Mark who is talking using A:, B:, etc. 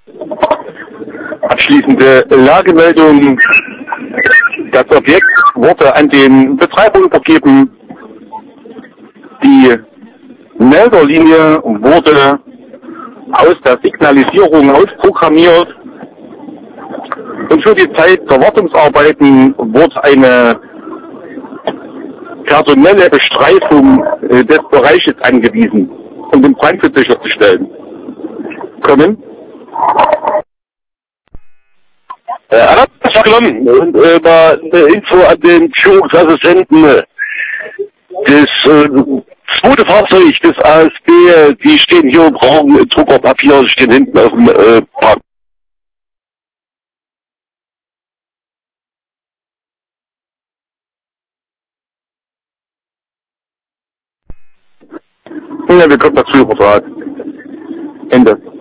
A: Abschließende Lagemeldung. Das Objekt wurde an den Betreiber übergeben. Die Melderlinie wurde aus der Signalisierung ausprogrammiert. Und für die Zeit der Wartungsarbeiten wurde eine personelle Bestreifung des Bereiches angewiesen, um den Brandschutz sicherzustellen. Kommen?
B: Alles vernommen. Und mal eine Info an den Führungsassistenten. Das zweite Fahrzeug des ASB, die stehen hier und brauchen Druckerpapier, stehen hinten auf dem Park.
A: Ja, wir kommen dazu übertragen. Ende.